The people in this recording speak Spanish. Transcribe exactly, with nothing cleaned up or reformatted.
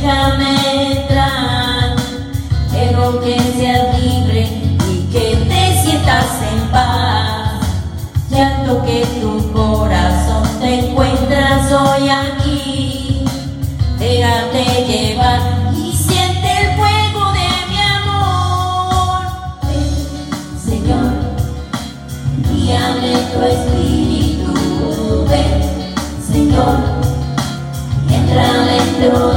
déjame entrar. Quiero que seas libre y que te sientas en paz. Ya toqué tu corazón, te encuentras hoy aquí. Déjate llevar y siente el fuego de mi amor. Ven, Señor, guíame tu espíritu. Ven, Señor, entra dentro